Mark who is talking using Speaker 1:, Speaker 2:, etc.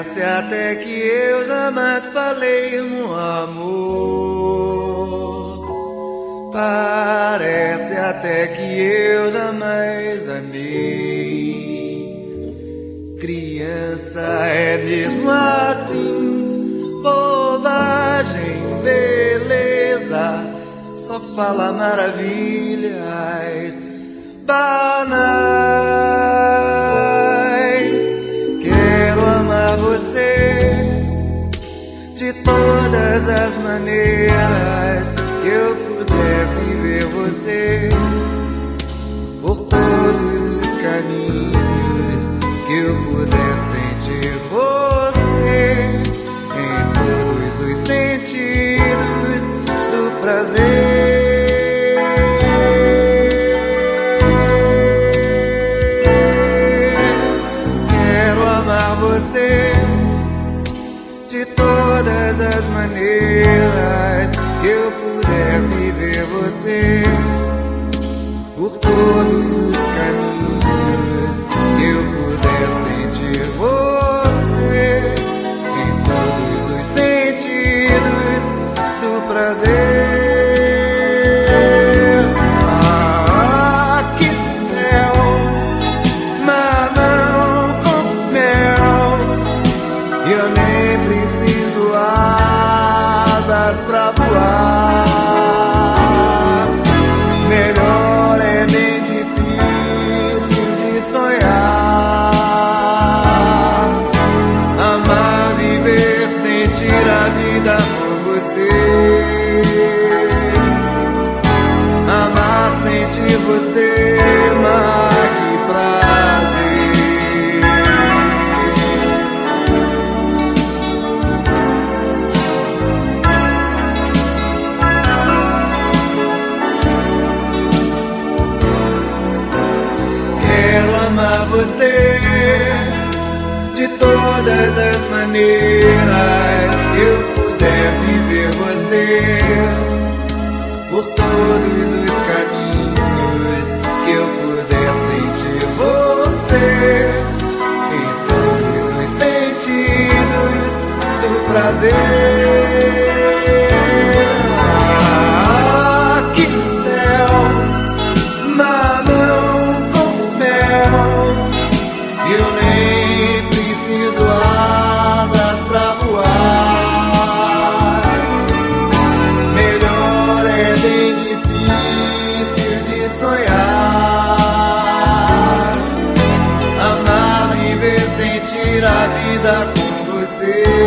Speaker 1: Parece até que eu jamais falei no amor. Parece até que eu jamais amei. Criança é mesmo assim, bobagem, beleza, só fala maravilhas banais. Quero amar você de todas as maneiras que eu puder viver você, por todos os caminhos que eu puder sentir você, em todos os sentidos do prazer. Você de todas as maneiras que eu puder viver você, por todos os caminhos que eu puder sentir você, em todos os sentidos do prazer. Eu nem preciso asas pra voar. Melhor é bem difícil de sonhar. Amar, viver, sentir a vida com você. Amar, sentir você, mas que prazer. Amar você de todas as maneiras que eu puder viver você, por todos os caminhos que eu puder sentir você, em todos os sentidos do prazer. Eu nem preciso asas pra voar. Melhor é bem difícil de sonhar. Amar, viver, sentir a vida com você.